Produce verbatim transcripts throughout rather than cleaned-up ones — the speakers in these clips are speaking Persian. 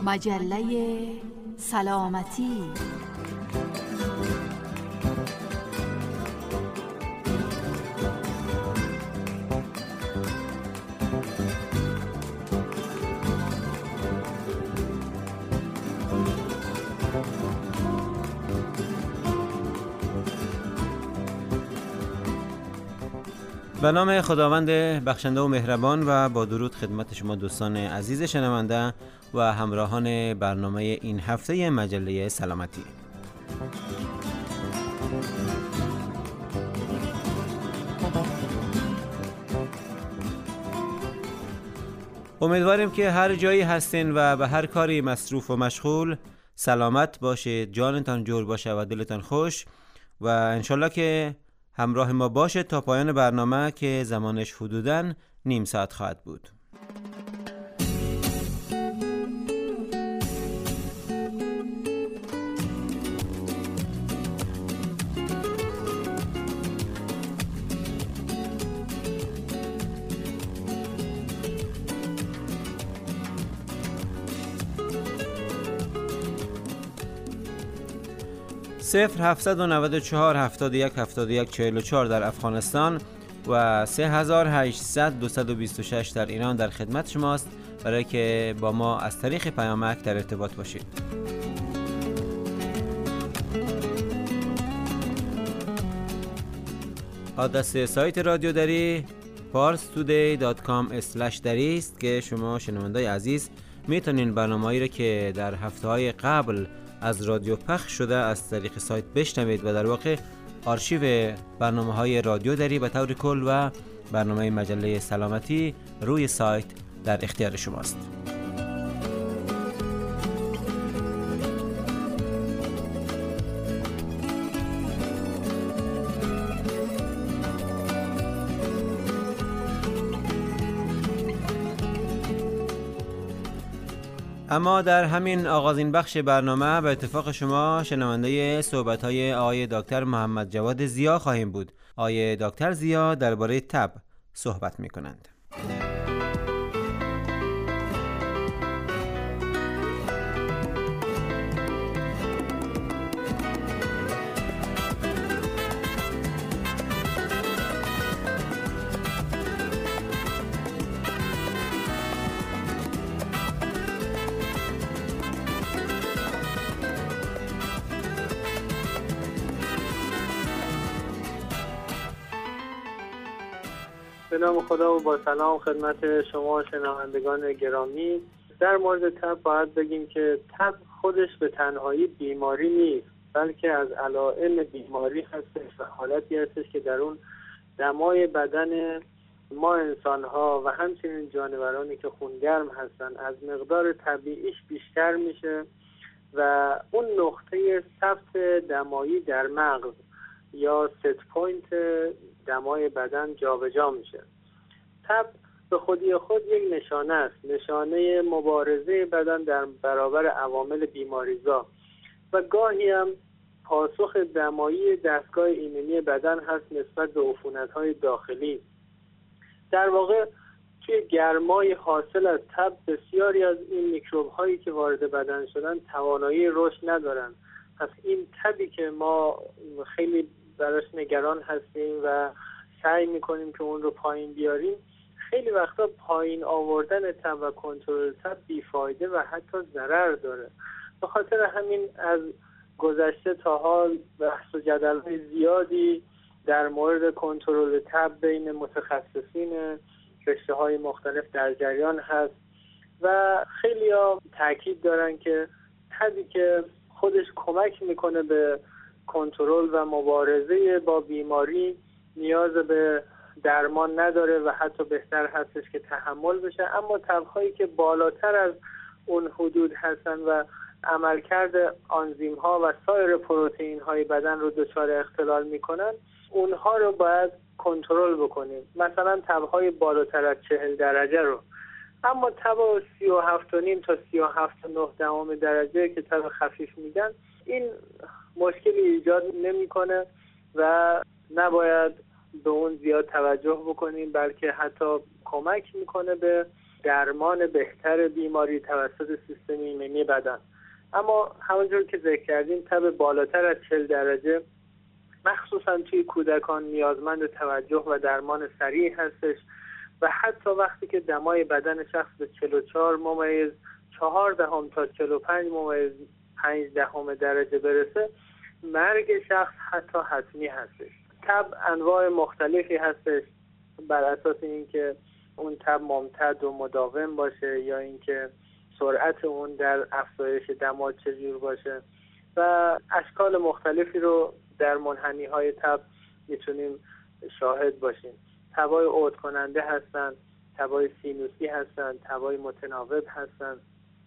مجله سلامتی. به نام خداوند بخشنده و مهربان و با درود خدمت شما دوستان عزیز شنونده و همراهان برنامه این هفته مجله سلامتی. امیدواریم که هر جایی هستین و به هر کاری مصروف و مشغول سلامت باشید، جانتان جور باشه و دلتان خوش و انشالله که همراه ما باشه تا پایان برنامه که زمانش حدوداً نیم ساعت خواهد بود. صفر هفتصد و نود و چهار هفتاد و یک هفتاد و یک چهل و چهار در افغانستان و سه هزار و هشتصد دویست و بیست و شش در ایران در خدمت شماست برای که با ما از طریق پیامک در ارتباط باشید. آدرس سایت رادیو دری پارس تودی دات کام اسلش دری است که شما شنوندای عزیز میتونین برنامه‌ای را که در هفته‌های قبل از رادیو پخش شده از طریق سایت بشنوید و در واقع آرشیو برنامه‌های رادیو دری به طور کل و برنامه مجله سلامتی روی سایت در اختیار شماست. اما در همین آغازین بخش برنامه به اتفاق شما شنونده صحبت‌های آقای دکتر محمد جواد ضیا خواهیم بود. آقای دکتر ضیا درباره تب صحبت می‌کنند. به نام خدا و با سلام خدمت شما شنوندگان گرامی. در مورد تب باید بگیم که تب خودش به تنهایی بیماری نیست، بلکه از علائم بیماری هستش و حالتی هستش که در اون دمای بدن ما انسان‌ها و همچنین جانورانی که خونگرم هستن از مقدار طبیعیش بیشتر میشه و اون نقطه ثبت دمایی در مغز یا ست پوینت دمای بدن جابجا میشه. تب به خودی خود یک نشانه است، نشانه مبارزه بدن در برابر عوامل بیماریزا و گاهی هم پاسخ دمایی دستگاه ایمنی بدن هست نسبت به عفونت‌های داخلی. در واقع توی گرمای حاصل از تب بسیاری از این میکروب‌هایی که وارد بدن شدن توانایی رشد ندارن. پس این تبی که ما خیلی براش نگران هستیم و سعی میکنیم که اون رو پایین بیاریم، خیلی وقتا پایین آوردن تب و کنترل تب بیفایده و حتی ضرر داره. به خاطر همین از گذشته تا حال بحث و جدل‌های زیادی در مورد کنترل تب بین متخصصین رشته‌های مختلف در جریان هست و خیلی‌ها تاکید دارن که تبی که خودش کمک میکنه به کنترل و مبارزه با بیماری نیاز به درمان نداره و حتی بهتر هستش که تحمل بشه، اما تب‌هایی که بالاتر از اون حدود هستن و عملکرد آنزیم ها و سایر پروتئین های بدن رو دچار اختلال میکنن، اونها رو باید کنترل بکنیم. مثلا تب‌های بالاتر از چهل درجه رو. اما تب سی و هفت و نیم تا سی و هفت و نه دهم درجه که تب خفیف میگن، این مشکلی ایجاد نمیکنه و نباید به اون زیاد توجه بکنیم، بلکه حتی کمک میکنه به درمان بهتر بیماری توسط سیستم ایمنی بدن. اما همونجور که ذکر کردیم تب بالاتر از چهل درجه مخصوصا توی کودکان نیازمند توجه و درمان سریع هستش و حتی وقتی که دمای بدن شخص به چهل و چهار ممیز چهار دهم تا چهل و پنج ممیز پنج دهم درجه برسه مرگ شخص حتی حتمی هستش. تب انواع مختلفی هستش بر اساس اینکه اون تب ممتد و مداوم باشه یا اینکه سرعت اون در افزایش دما چجور باشه و اشکال مختلفی رو در منحنی های تب میتونیم شاهد باشیم. تبای عود کننده هستن، تبای سینوسی هستن، تبای متناوب هستن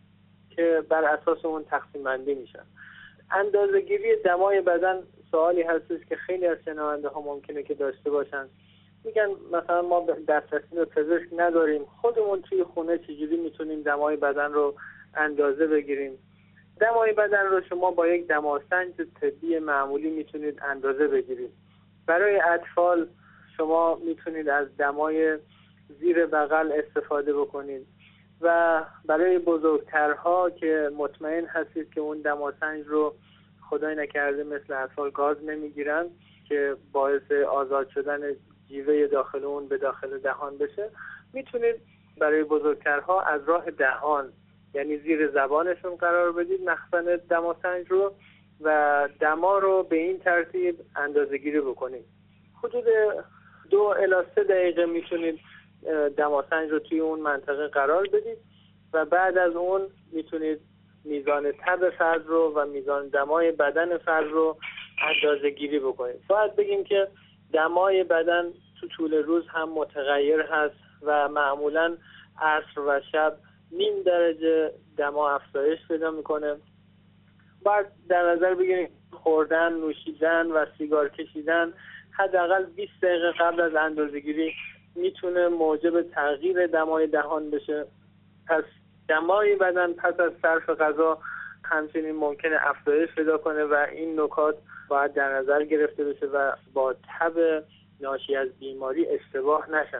که بر اساس اون تقسیم بندی میشن. اندازه‌گیری دمای بدن سوالی هستش که خیلی از شنونده ها ممکنه که داشته باشن. میگن مثلا ما دسترسی به پزشک نداریم، خودمون توی خونه چجوری میتونیم دمای بدن رو اندازه بگیریم؟ دمای بدن رو شما با یک دماسنج طبی معمولی میتونید اندازه بگیرید. برای اطفال شما میتونید از دمای زیر بغل استفاده بکنید و برای بزرگترها که مطمئن هستید که اون دماسنج رو خدای نکرده مثل اطفال گاز نمیگیرن که باعث آزاد شدن جیوه داخل اون به داخل دهان بشه، میتونید برای بزرگترها از راه دهان یعنی زیر زبانشون قرار بدید مخزن دماسنج رو و دما رو به این ترتیب اندازه گیری بکنید. حدود دو الی سه دقیقه میتونید دماسنج رو توی اون منطقه قرار بدید و بعد از اون میتونید میزان تب فرد رو و میزان دمای بدن فرد رو اندازه گیری بکنید. باید بگیم که دمای بدن تو طول روز هم متغیر هست و معمولاً عصر و شب نیم درجه دما افزایش پیدا میکنه. باید در نظر بگیرید خوردن، نوشیدن و سیگار کشیدن حداقل بیست دقیقه قبل از اندازه‌گیری میتونه موجب تغییر دمای دهان بشه. پس دمای بدن پس از صرف غذا همچنین ممکنه افزایش پیدا کنه و این نکات باید در نظر گرفته بشه و با تب ناشی از بیماری اشتباه نشن.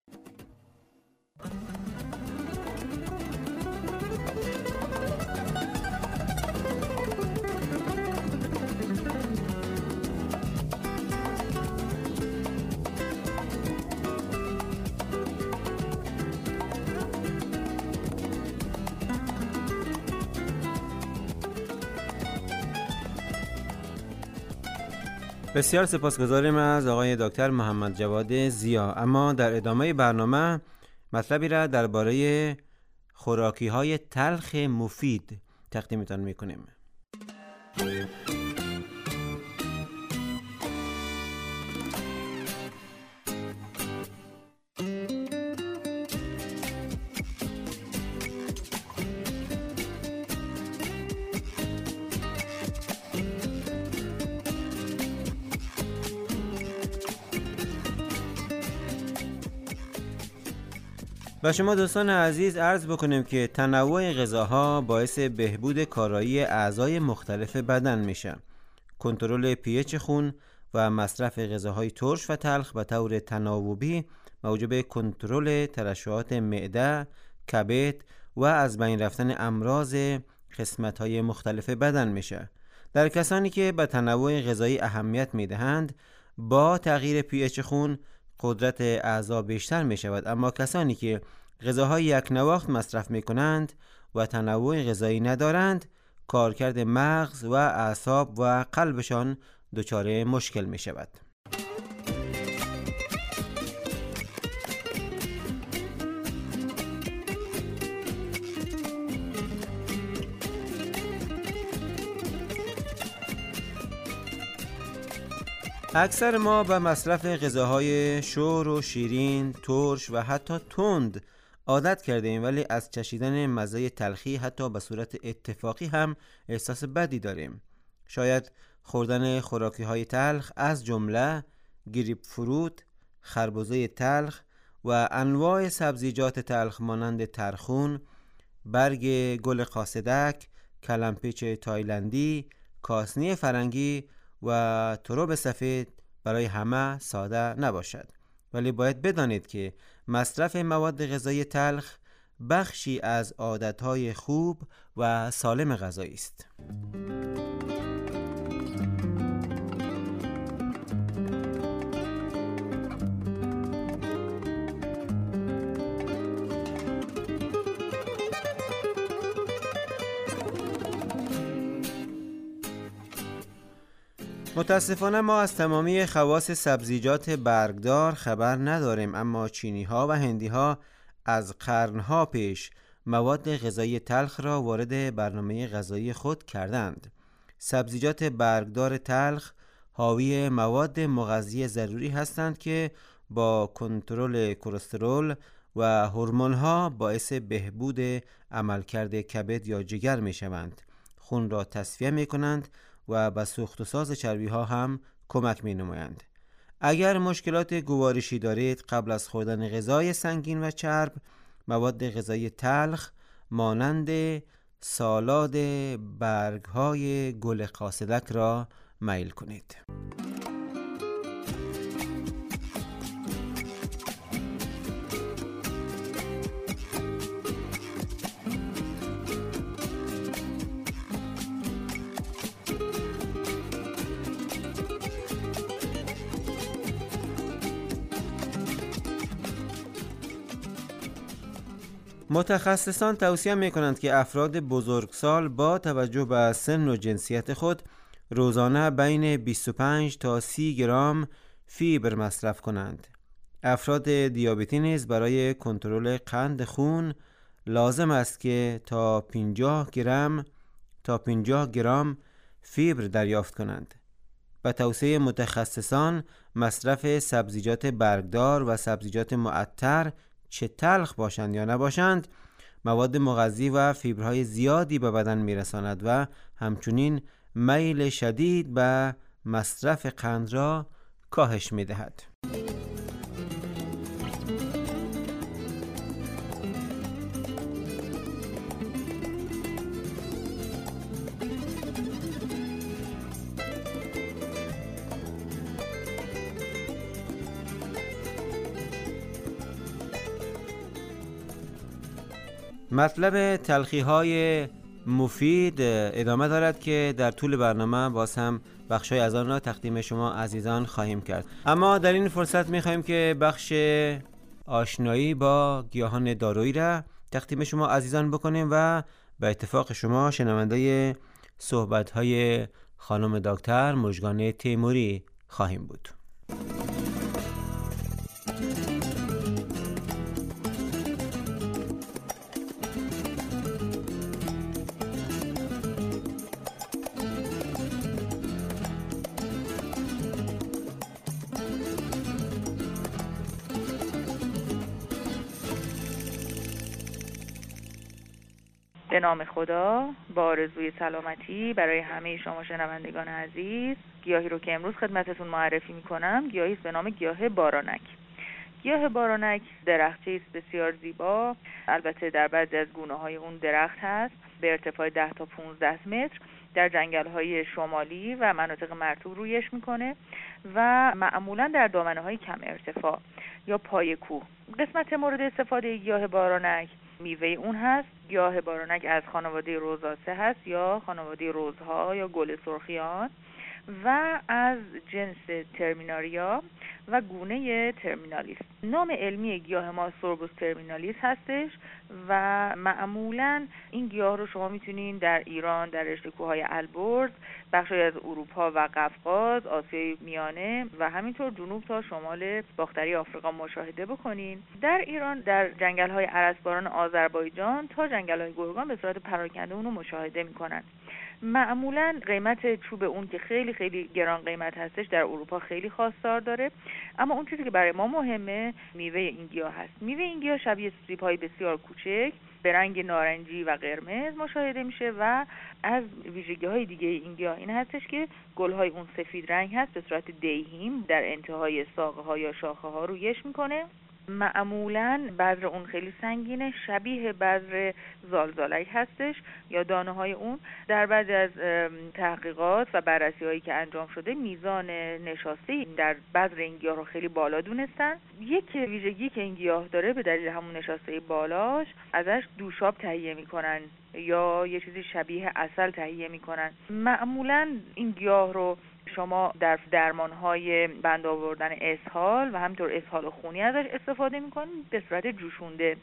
بسیار سپاسگزاریم از آقای دکتر محمد جواد ضیا. اما در ادامه برنامه مطلبی را درباره خوراکی‌های تلخ مفید تقدیمتان می‌کنیم. و شما دوستان عزیز عرض بکنیم که تنوع غذاها باعث بهبود کارایی اعضای مختلف بدن میشه. کنترل پی اچ خون و مصرف غذاهای ترش و تلخ به طور تناوبی موجب کنترل ترشحات معده، کبد و از بین رفتن امراض قسمت‌های مختلف بدن میشه. در کسانی که به تنوع غذایی اهمیت میدهند با تغییر پی اچ خون قدرت اعضا بیشتر می شود، اما کسانی که غذاهای یک نواخت مصرف می کنند و تنوع غذایی ندارند کارکرد مغز و اعصاب و قلبشان دچار مشکل می شود. اکثر ما به مصرف غذاهای شور و شیرین، ترش و حتی تند عادت کرده ایم، ولی از چشیدن مزه تلخی حتی به صورت اتفاقی هم احساس بدی داریم. شاید خوردن خوراکی های تلخ از جمله گریپ فروت، خربزه تلخ و انواع سبزیجات تلخ مانند ترخون، برگ گل قاصدک، کلمپیچ تایلندی، کاسنی فرنگی و ترب سفید برای همه ساده نباشد، ولی باید بدانید که مصرف مواد غذایی تلخ بخشی از عادتهای خوب و سالم غذایی است. متاسفانه ما از تمامی خواص سبزیجات برگدار خبر نداریم، اما چینی ها و هندی ها از قرنها پیش مواد غذایی تلخ را وارد برنامه غذایی خود کردند. سبزیجات برگدار تلخ حاوی مواد مغذی ضروری هستند که با کنترل کلسترول و هورمون ها باعث بهبود عملکرد کبد یا جگر می شوند. خون را تصفیه می کنند و به سوخت و ساز چربی ها هم کمک می نمایند. اگر مشکلات گوارشی دارید، قبل از خوردن غذای سنگین و چرب، مواد غذایی تلخ مانند سالاد برگ های گل قاصدک را میل کنید. متخصصان توصیه می‌کنند که افراد بزرگسال با توجه به سن و جنسیت خود روزانه بین بیست و پنج تا سی گرم فیبر مصرف کنند. افراد دیابتی نیز برای کنترل قند خون لازم است که تا پنجاه گرم تا پنجاه گرم فیبر دریافت کنند. به توصیه متخصصان، مصرف سبزیجات برگدار و سبزیجات معطر چه تلخ باشند یا نباشند، مواد مغذی و فیبرهای زیادی به بدن میرساند و همچنین میل شدید به مصرف قند را کاهش میدهد. مطلب تلخی‌های مفید ادامه دارد که در طول برنامه باز هم بخشای از آن را تقدیم شما عزیزان خواهیم کرد. اما در این فرصت می‌خواهیم که بخش آشنایی با گیاهان دارویی را تقدیم شما عزیزان بکنیم و به اتفاق شما شنونده صحبت‌های خانم دکتر مژگان تیموری خواهیم بود. به نام خدا، با آرزوی سلامتی برای همه شما شنوندگان عزیز، گیاهی رو که امروز خدمتتون معرفی میکنم گیاهی است به نام گیاه بارانک. گیاه بارانک درختی است بسیار زیبا، البته در بعضی از گونه‌های اون درخت هست به ارتفاع ده تا پانزده متر در جنگل‌های شمالی و مناطق مرطوب رویش میکنه و معمولاً در دامنه‌های کم ارتفاع یا پای کوه. قسمت مورد استفاده گیاه بارانک میوه اون هست. گیاه بارانک از خانواده روزآسه هست یا خانواده روزها یا گل سرخیان و از جنس ترمیناریا و گونه ترمینالیس. نام علمی گیاه ما سوربوس ترمینالیس هستش و معمولاً این گیاه رو شما میتونین در ایران در رشته کوههای البرز، بخشی از اروپا و قفقاز، آسیای میانه و همینطور جنوب تا شمال باختری آفریقا مشاهده بکنین. در ایران در جنگل‌های ارسباران آذربایجان تا جنگل‌های گرگان به صورت پراکنده اون رو مشاهده میکنن. معمولاً قیمت چوب اون که خیلی خیلی گران قیمت هستش در اروپا خیلی خواستار داره، اما اون چیزی که برای ما مهمه میوه این گیاه هست. میوه این گیاه شبیه سیب‌های بسیار کوچک به رنگ نارنجی و قرمز مشاهده میشه و از ویژگی‌های دیگه این گیاه این هستش که گل‌های اون سفید رنگ هست، به صورت دیهیم در انتهای ساقه‌ها یا شاخه‌ها رویش میکنه معمولاً بذر اون خیلی سنگینه، شبیه بذر زالزالک هستش یا دانه های اون. در بعضی از تحقیقات و بررسی هایی که انجام شده میزان نشاسته در بذر این گیاه رو خیلی بالا دونستن. یک ویژگی که این گیاه داره به دلیل همون نشاسته بالاش ازش دوشاب تهیه میکنن یا یه چیزی شبیه عسل تهیه میکنن. معمولاً این گیاه رو شما در درمان‌های بند آوردن اسهال و همینطور اسهال خونی ازش استفاده میکنید به صورت جوشونده.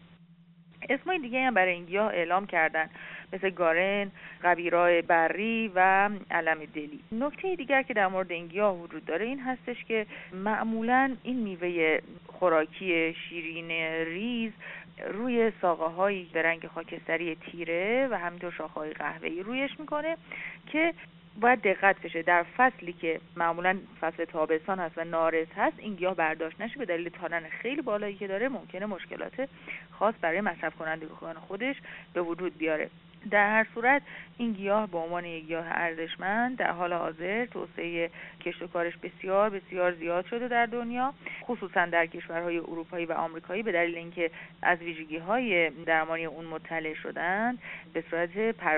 اسمای دیگه هم برای این گیاه اعلام کردن مثل گارن، قبیرای بری و علم دلی. نکته دیگر که در مورد این گیاه وجود داره این هستش که معمولاً این میوه خوراکی شیرین ریز روی ساقه‌هایی به رنگ خاکستری تیره و همینطور شاخه‌های قهوه‌ای رویش میکنه که باید دقت بشه در فصلی که معمولا فصل تابستان هست و نارس هست این گیاه برداشت نشه، به دلیل تانن خیلی بالایی که داره ممکنه مشکلات خاص برای مصرف کنندگان خودش به وجود بیاره. در هر صورت این گیاه به عنوان یک گیاه ارزشمند در حال حاضر توسعه کشت و کارش بسیار بسیار زیاد شده در دنیا، خصوصا در کشورهای اروپایی و آمریکایی، به دلیل اینکه از ویژگی‌های درمانی اون مطلع شدن به صورت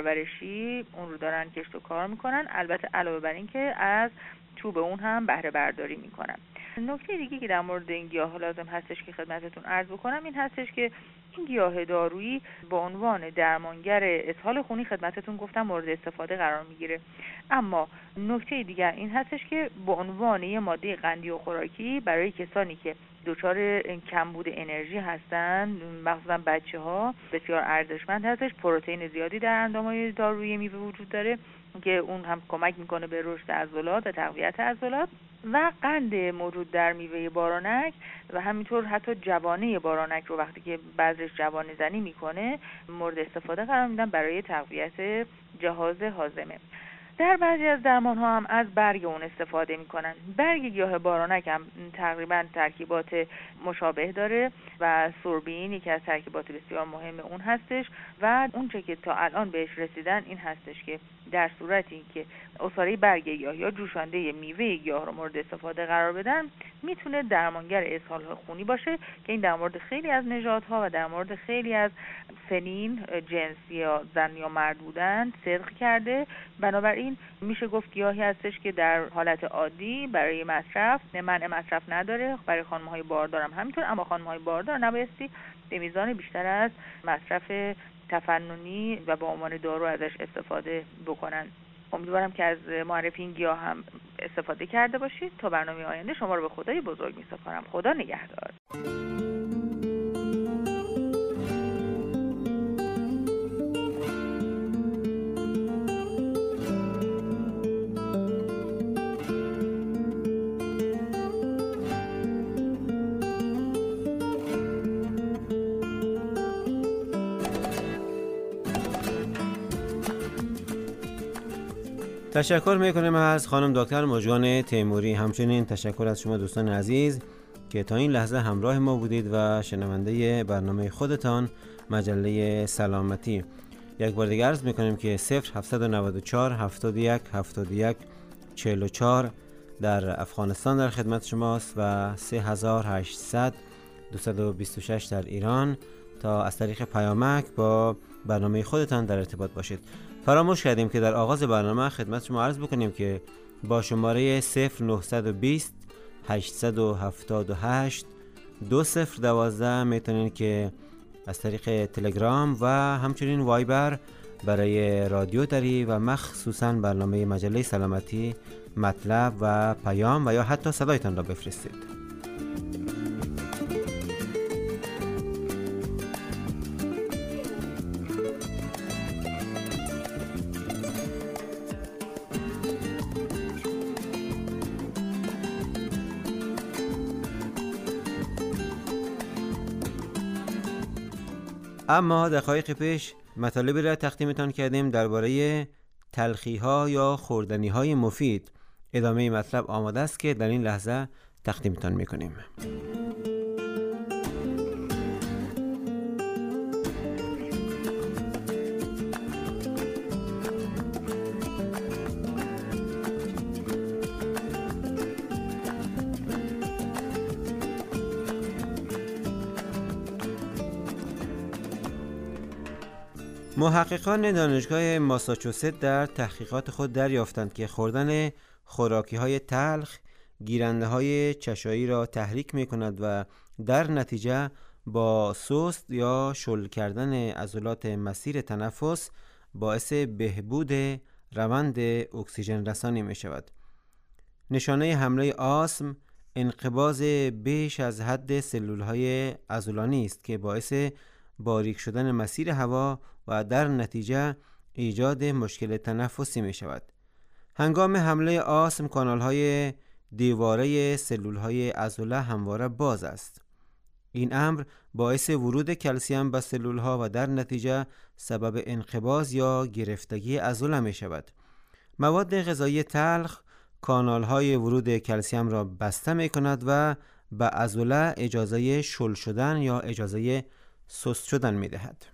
پرورشی اون رو دارن کشت و کار میکنن. البته علاوه بر این که از چوب اون هم بهره برداری میکنن. نکته دیگه که در مورد این گیاه لازم هستش که خدمتتون عرض بکنم این هستش که این گیاه دارویی به عنوان درمانگر اسهال خونی خدمتتون گفتم مورد استفاده قرار میگیره، اما نکته دیگر این هستش که به عنوان یه ماده قندی و خوراکی برای کسانی که دچار کمبود انرژی هستن، مخصوصا بچه‌ها، بسیار ارزشمند هستش. پروتئین زیادی در اندام‌های دارویی میوه وجود داره که اون هم کمک میکنه به رشد عضلات و تقویت عضلات. و قند موجود در میوه بارانک و همینطور حتی جوانه بارانک رو وقتی که بذرش جوانه زنی میکنه مورد استفاده قرار میدن برای تقویت جهاز هاضمه. در بعضی از درمان ها هم از برگ اون استفاده میکنن. برگ گیاه بارانک هم تقریبا ترکیبات مشابه داره و سوربین یکی از ترکیبات بسیار مهم اون هستش و اون چه که تا الان بهش رسیدن این هستش که در صورتی که عصاره برگ گیاه یا جوشانده میوه گیاه رو مورد استفاده قرار بدن میتونه درمانگر اسهال خونی باشه که این در مورد خیلی از نژادها و در مورد خیلی از سنین، جنسی یا زن یا مرد بودن صدق کرده. بنابراین میشه گفت گیاهی هستش که در حالت عادی برای مصرف منع مصرف نداره، برای خانم‌های باردار هم همینطور، اما خانم‌های باردار نبایستی به میزان بیشتر از مصرف تفننی و به عنوان دارو ازش استفاده بکنن. امیدوارم که از معرفی این گیاه هم استفاده کرده باشید. تا برنامه آینده شما رو به خدای بزرگ می‌سپارم. خدا نگهدار. تشکر میکنم از خانم دکتر مژگان تیموری. همچنین تشکر از شما دوستان عزیز که تا این لحظه همراه ما بودید و شنونده برنامه خودتان مجله سلامتی. یک بار دیگه عرض میکنیم که صفر هفت نه چهار هفتاد و یک هفتاد و یک چهل و چهار در افغانستان در خدمت شماست و سه هزار و هشتصد دویست و بیست و شش در ایران تا از طریق پیامک با برنامه خودتان در ارتباط باشید. فراموش کردیم که در آغاز برنامه خدمت شما عرض بکنیم که با شماره صفر نه بیست هشتصد و هفتاد و هشت دو صفر دوازده میتونید که از طریق تلگرام و همچنین وایبر برای رادیو دری و مخصوصا برنامه مجله سلامتی مطلب و پیام و یا حتی صدایتان را بفرستید. اما دقایق پیش مطالبی را تقدیمتان کردیم درباره تلخی ها یا خوردنی های مفید. ادامه مطلب آماده است که در این لحظه تقدیمتان میکنیم. محققان دانشگاه ماساچوست در تحقیقات خود دریافتند که خوردن خوراکی‌های تلخ گیرنده‌های چشایی را تحریک می‌کند و در نتیجه با سست یا شل کردن عضلات مسیر تنفس باعث بهبود روند اکسیژن رسانی می‌شود. نشانه حمله آسم انقباض بیش از حد سلول‌های عضلانی است که باعث باریک شدن مسیر هوا و در نتیجه ایجاد مشکل تنفسی می شود. هنگام حمله آسم کانال‌های دیواره سلول‌های عضله همواره باز است. این امر باعث ورود کلسیم به سلول‌ها و در نتیجه سبب انقباض یا گرفتگی عضله می شود. مواد غذایی تلخ کانال‌های ورود کلسیم را بسته می کند و به عضله اجازه شل شدن یا اجازه سست شدن می دهد.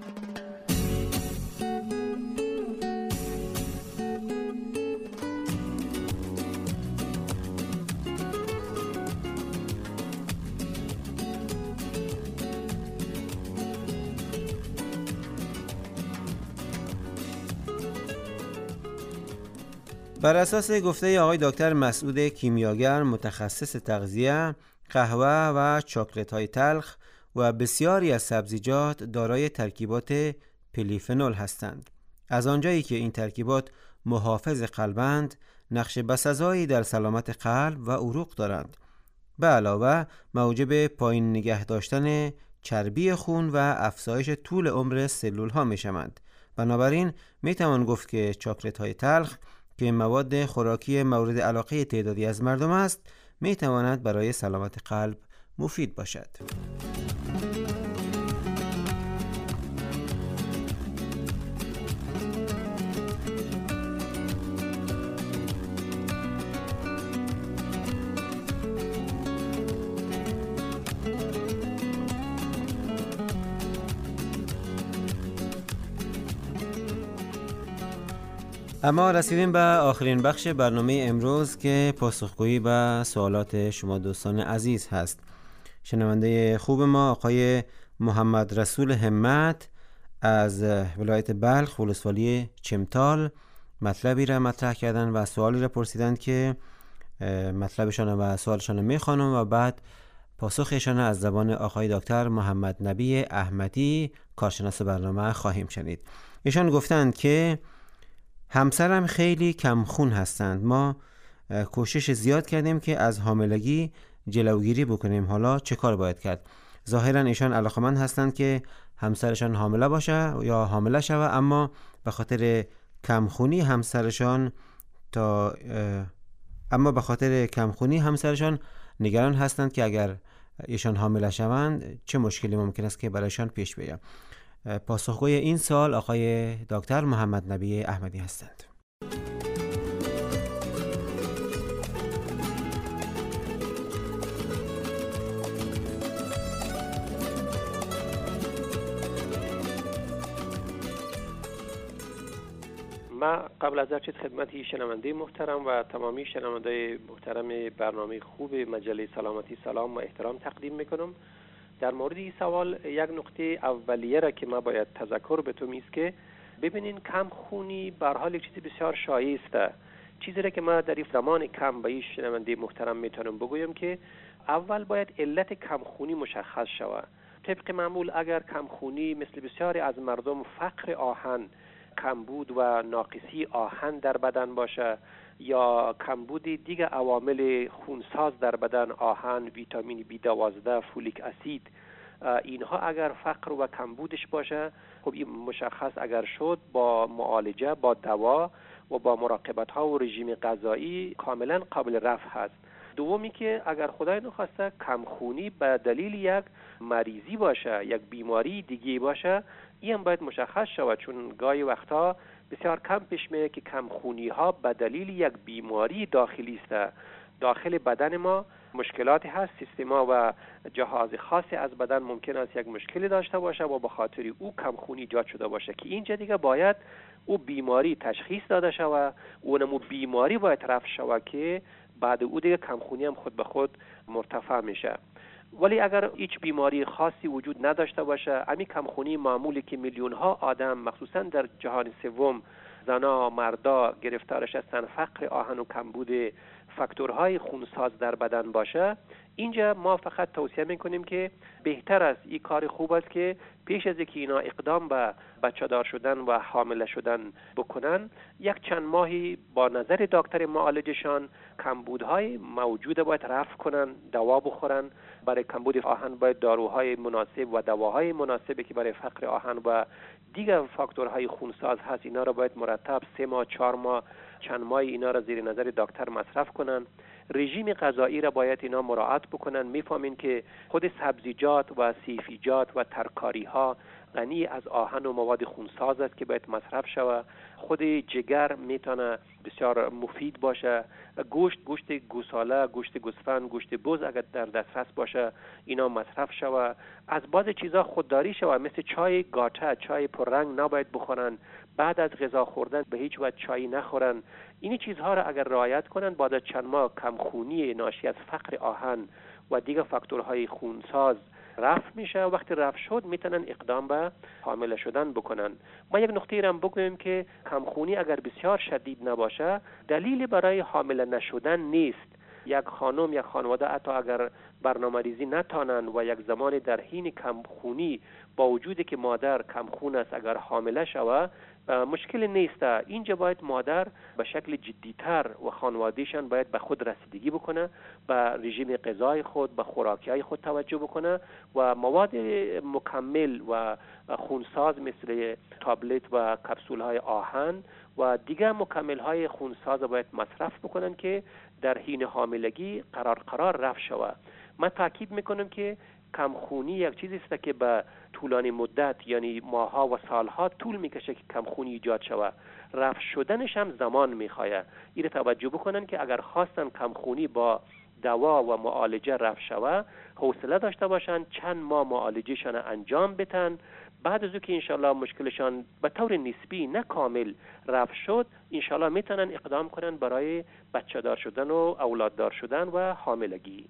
بر اساس گفته آقای دکتر مسعود کیمیاگر متخصص تغذیه، قهوه و چاکلت‌های تلخ و بسیاری از سبزیجات دارای ترکیبات پلیفنول هستند. از آنجایی که این ترکیبات محافظ قلبند، نقش بسزایی در سلامت قلب و عروق دارند. به علاوه موجب پایین نگه داشتن چربی خون و افزایش طول عمر سلول ها می شوند. بنابراین می توان گفت که چاکلت های تلخ که مواد خوراکی مورد علاقه تعدادی از مردم است، می تواند برای سلامت قلب مفید باشد. اما رسیدیم به آخرین بخش برنامه امروز که پاسخگویی به سوالات شما دوستان عزیز هست. شنونده خوب ما آقای محمد رسول همت از ولایت بلخ ولسوالی چمتال مطلبی را مطرح کردن و سوالی را پرسیدند که مطلبشان و سوالشان میخوانم و بعد پاسخشان از زبان آقای دکتر محمد نبی احمدی کارشناس برنامه خواهیم شنید. ایشان گفتند که همسرم خیلی کمخون هستند. ما کوشش زیاد کردیم که از حاملگی جلوگیری بکنیم. حالا چه کار باید کرد؟ ظاهرا ایشان علاقمند هستند که همسرشان حامله باشه یا حامله شوه، اما به خاطر کمخونی همسرشان تا اما به خاطر کمخونی همسرشان نگران هستند که اگر ایشان حامله شوند چه مشکلی ممکن است که برایشان پیش بیاید. پاسخگوی این سال آقای دکتر محمد نبی احمدی هستند. ما قبل از هر چیز خدمت شنونده محترم و تمامی شنونده محترم برنامه خوب مجله سلامتی سلام و احترام تقدیم میکنم. در مورد این سوال یک نقطه اولیه را که ما باید تذکر بتوم است که ببینین کم خونی به هر حال یک چیز بسیار شایع است. چیزی را که ما در این زمان کم به این شنونده محترم میتونم بگویم که اول باید علت کم خونی مشخص شود. طبق معمول اگر کم خونی مثل بسیاری از مردم فقر آهن، کمبود و ناقصی آهن در بدن باشه یا کمبود دیگر عوامل خونساز در بدن، آهن، ویتامین بی دوازده، فولیک اسید، اینها اگر فقر و کمبودش باشه، خب این مشخص اگر شد با معالجه، با دوا و با مراقبت ها و رژیم غذایی کاملا قابل رفع هست. دومی که اگر خدای نخواسته کمخونی به دلیل یک مریضی باشه، یک بیماری دیگه باشه، این باید مشخص شود، چون گاهی وقتا بسیار کم پیش میاد که کمخونی ها به دلیل یک بیماری داخلی است. داخل بدن ما مشکلاتی هست، سیستما و جهاز خاصی از بدن ممکن است یک مشکلی داشته باشه و به خاطر او کمخونی ایجاد شده باشه که اینجا دیگه باید او بیماری تشخیص داده شود، اونمو بیماری باید رفع شود که بعد او دیگه کمخونی هم خود به خود مرتفع میشه. ولی اگر هیچ بیماری خاصی وجود نداشته باشه، همین کمخونی معمولی که میلیون ها آدم مخصوصا در جهان سوم زنا مردا گرفتارش هستن، فقر آهن و کمبود فاکتورهای خونساز در بدن باشه، اینجا ما فقط توصیه میکنیم که بهتر است، این کار خوب است که پیش از اینکه اینا اقدام به بچه دار شدن و حامله شدن بکنن، یک چند ماهی با نظر دکتر معالجشان کمبودهای موجود باید رفع کنن، دوا بخورن. برای کمبود آهن باید داروهای مناسب و دواهای مناسبی که برای فقر آهن و دیگر فاکتورهای خونساز هست اینا را باید مرتب سه ماه چهار ماه چند ماه اینا را زیر نظر دکتر مصرف کنن. رژیم غذایی را باید اینا مراعات بکنن. میفهمین که خود سبزیجات و سیفیجات و ترکاری ها غنی از آهن و مواد خونساز است که باید مصرف شود. خود جگر میتونه بسیار مفید باشه. گوشت گوشت گوساله، گوشت گوسفند، گوشت بز اگر در دسترس باشه اینا مصرف شود. از بعض چیزا خودداری شود، مثل چای گاچه، چای پررنگ نباید بخورن. بعد از غذا خوردن به هیچ وجه چای نخورن. این چیزها را اگر رعایت کنن بعد از چند ماه کمخونی ناشی از فقر آهن و دیگر فاکتورهای خونساز رفع میشه. وقتی رفع شد میتونن اقدام به حامله شدن بکنن. ما یک نکته را بگویم که کمخونی اگر بسیار شدید نباشه دلیل برای حامله نشدن نیست. یک خانم یک خانواده حتی اگر برنامه‌ریزی نتانن و یک زمان در حین کمخونی با وجودی که مادر کمخون است اگر حامله شود مشکل نیست. اینجا باید مادر به شکل جدیتر و خانوادهشان باید به خود رسیدگی بکنه، به رژیم غذای خود، به خوراکی‌های خود توجه بکنه و مواد مکمل و خونساز مثل تابلت و کپسول‌های آهن و دیگر مکمل‌های خونساز باید مصرف بکنن که در حین حاملگی قرار قرار رفع شود. من تاکید میکنم که کمخونی یک چیزی است که به طولانی مدت یعنی ماها و سالها طول میکشه که کمخونی ایجاد شود. رفع شدنش هم زمان میخواد. این توجه بکنن که اگر خواستن کمخونی با دوا و معالجه رفع شود حوصله داشته باشن، چند ماه معالجهشان انجام بدن. بعد از اینکه انشالله مشکلشان به طور نسبی نه کامل رفع شد انشالله میتونن اقدام کنن برای بچه دار شدن و اولاد دار شدن و حاملگی.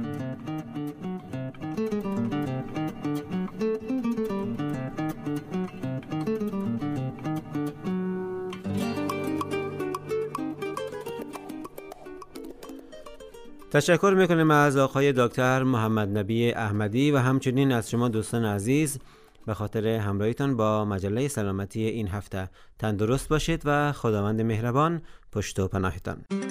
تشکر میکنیم از آقای دکتر محمد نبی احمدی و همچنین از شما دوستان عزیز به خاطر همراهیتان با مجله سلامتی این هفته. تندرست باشید و خداوند مهربان پشت و پناهتان.